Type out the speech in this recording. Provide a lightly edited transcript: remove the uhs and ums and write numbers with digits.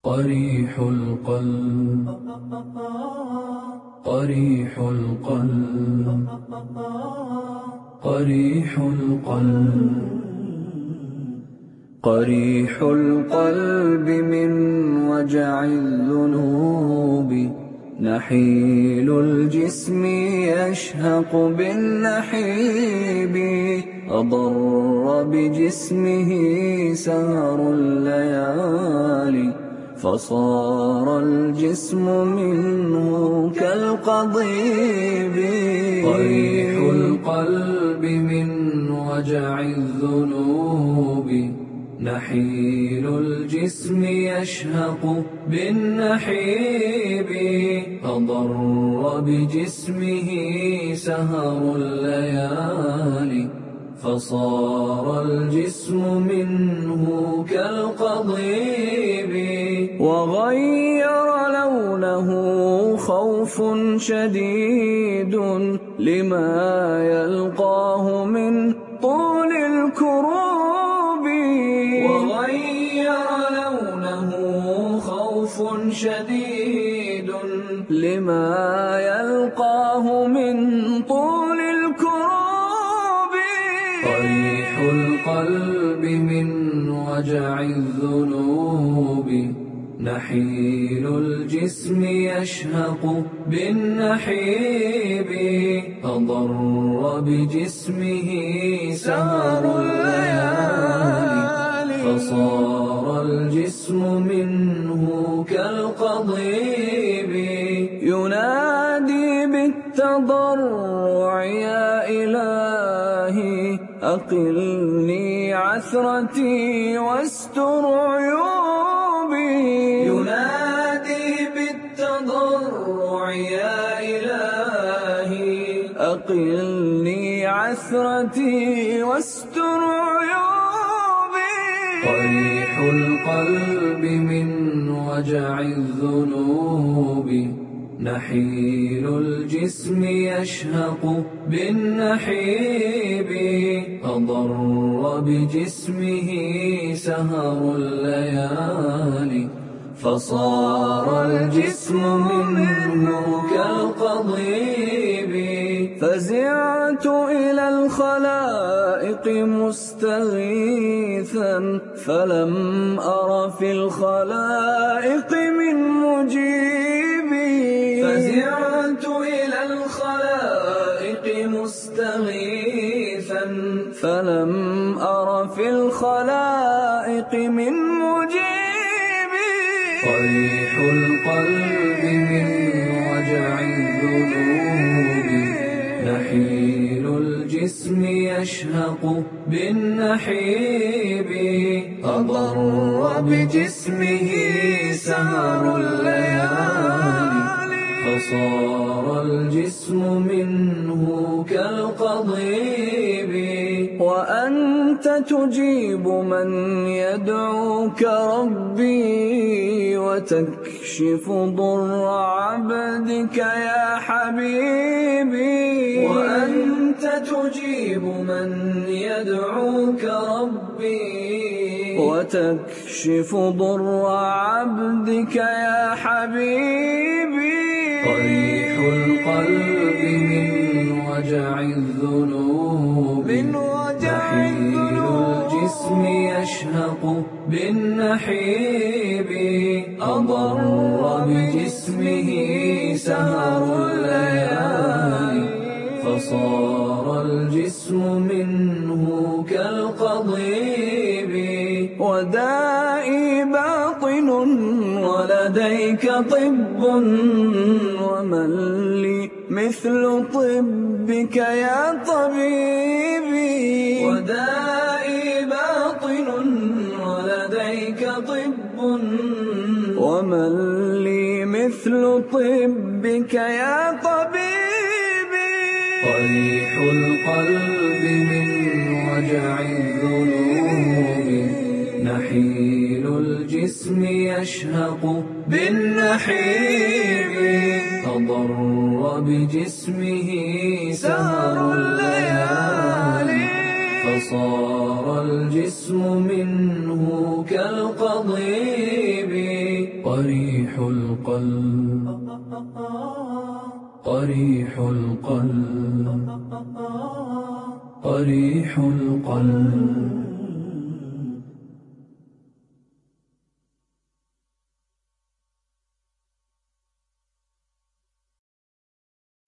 قريح القلب قريح القلب قريح القلب قريح القلب من وجع الذنوب، نحيل الجسم يشهق بالنحيب، أضر بجسمه سهر الليالي، فصار الجسم منه كالقضيب. قريح القلب من وجع الذنوب، نحيل الجسم يشهق بالنحيب، أضر بجسمه سهر الليالي، فصار الجسم منه كالقضيب. وغير لونه خوف شديد لما يلقاه من طول الكروب. وغير لونه خوف شديد لما يلقاه من طول الكروب. قريح القلب من وجع الذنوب، نحيل الجسم يشهق بالنحيب، أضر بجسمه سهر الليالي، فصار الجسم منه كالقضيب. ينادي بالتضرع يا إلهي أقلني عثرتي واستر عيوبي. ينادي بالتضرع يا إلهي أقلني عثرتي واستر عيوبي. قريح القلب من وجع الذنوب، نحيل الجسم يشهق بالنحيب، أضر بجسمه سهر الليالي، فصار الجسم منه كالقضيب. فزعت إلى الخلائق مستغيثا، فلم أر في الخلائق من مجيبي. فزعت إلى الخلائق مستغيثا، فلم أر في الخلائق من مجيبي. قريح القلب من وجع الذنوب، نحيل الجسم يشهق بالنحيب، أضر بجسمه سهر الليالي، فصار الجسم منه كالقضيب. وأنت تجيب من يدعوك ربي، وتكشف ضر عبدك يا حبيبي. وأنت تجيب من يدعوك ربي، وتكشف ضر عبدك يا حبيبي. قريح القلب من وجع الذنوب، نحيل الجسم يشهق بالنحيب، أضر بجسمه سهر الليالي، فصار الجسم منه كالقضيب. ودائي باطن ولديك طب، ومن لي مثل طبك يا طبيبي. ودائي باطن ولديك طب، ومن لي مثل طبك يا طبيبي. قريح القلب من وجع الذنوب، نحيل الجسم يشهق بالنحيب، أضر بجسمه سهر الليالي، فصار الجسم منه كالقضيب. قريح القلب قريح القلب قريح القلب